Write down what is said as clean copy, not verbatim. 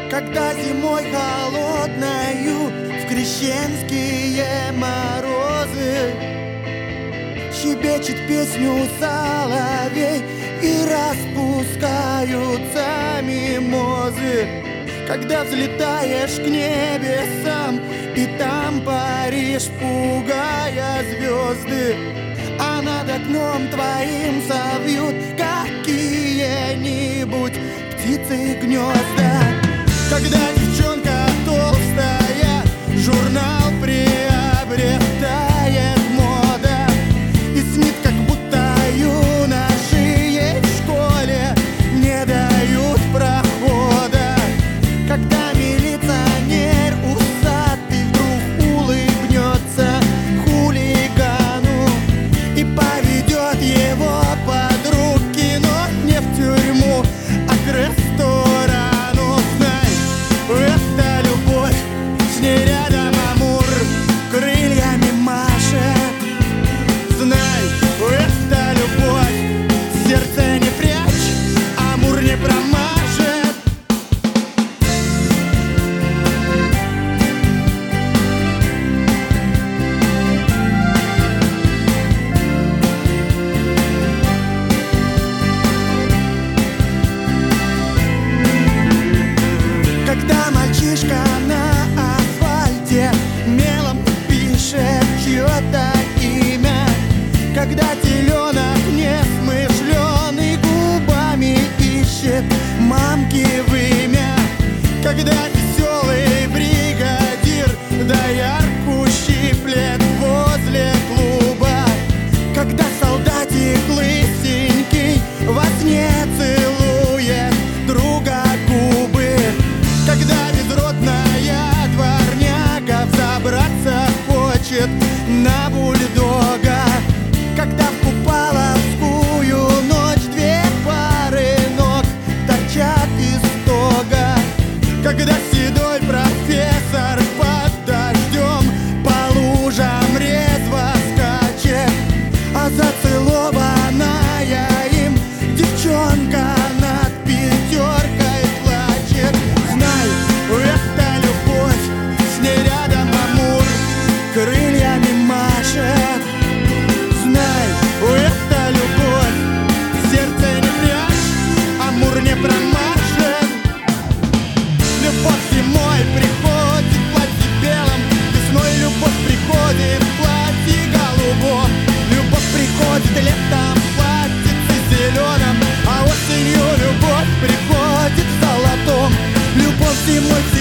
Когда зимой холодною в крещенские морозы щебечет песню соловей и распускаются мимозы. Когда взлетаешь к небесам и там паришь, пугая звезды, а над окном твоим совьют какие-нибудь птицы гнезда. Когда девчонка толстая журнал приобретает мода и снит, как будто юноши ей в школе не дают прохода. Когда милиционер усатый вдруг улыбнется хулигану и поведет его под руки, но не в тюрьму, а к ресторану. Знай, это любовь, с ней рядом Амур крыльями машет. Знай, это любовь, сердце не прячь, Амур не промажет. Когда мальчишка на асфальте мелом пишет чье-то имя, когда теленок несмышленый губами ищет мамки вымя, когда веселый бригадир доярку щиплет возле клуба, когда солдатик лысенький во сне целует друга губы, когда безродная дворняга взобраться хочет на бульдога, когда в купаловскую ночь две пары ног торчат из стога, когда седой профессор под дождем по лужам резво скачет, а зацелованная им девчонка над пятеркой плачет. Знай, это любовь, с ней рядом Амур крыльями машет. Знай, это любовь, сердце не прячь, Амур не промажет. Любовь зимой приходит в платье белом, весной любовь приходит в платье голубом, любовь приходит летом в платьице зеленом, а осенью любовь приходит в золотом. Любовь зимой